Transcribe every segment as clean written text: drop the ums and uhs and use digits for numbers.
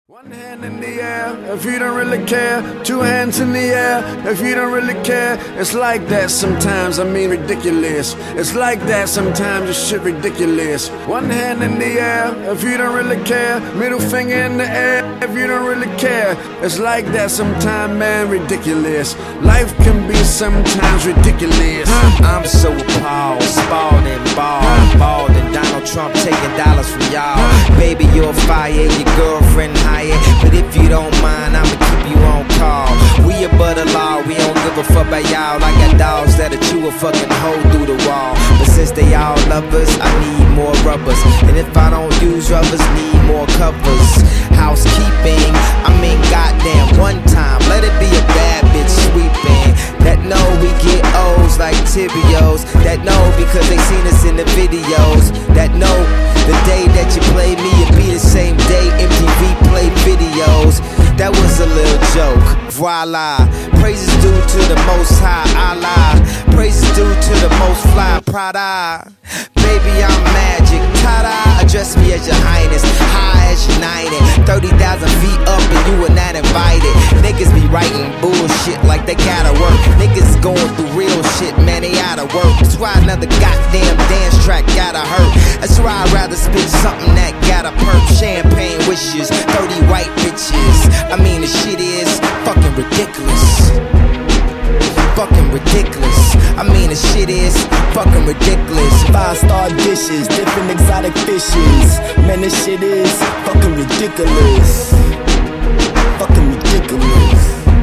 One hand in the air if you don't really care. Two hands in the air if you don't really care. It's like that sometimes, I mean ridiculous. It's like that sometimes, this shit ridiculous. One hand in the air if you don't really care. Middle finger in the air if you don't really care. It's like that sometimes, man, ridiculous. Life can be sometimes ridiculous. I'm so appalled, Spalding balled and Donald Trump taking dollars from y'all. Baby, you're fire, your girlfriend hired. But if you don't mind, I'ma keep you on call. We above the law, we don't give a fuck about y'all. I got dogs that'll chew a fucking hole through the wall. But since they all lovers, I need more rubbers. And if I don't use rubbers, need more covers. Housekeeping, I mean goddamn one time. Let it be a bad bitch sweeping. That know we get O's like Tibios. That know because they seen us in the videos. That know the day that you play me, it be the same day MTV play videos. That was a little joke, voila. Praises due to the most high, Allah. Praises due to the most fly, Prada. Baby, I'm magic, ta-da. Address me as your highness, high as united. 30,000 feet up and you were not invited. Niggas be writing bullshit like they gotta work. Niggas going through real shit, man, they outta work. That's why another goddamn dance track gotta hurt. That's why I'd rather spit something that gotta perk. Champagne wishes, 30 white bitches. I mean, the shit is fucking ridiculous. Fucking ridiculous. I mean, the shit is fucking ridiculous. 5-star dishes, different exotic fishes. Man, this shit is fucking ridiculous. Fucking ridiculous.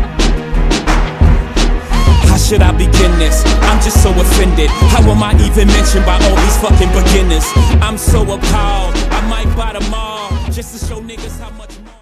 How should I begin this? I'm just so offended. How am I even mentioned by all these fucking beginners? I'm so appalled. I might buy them all just to show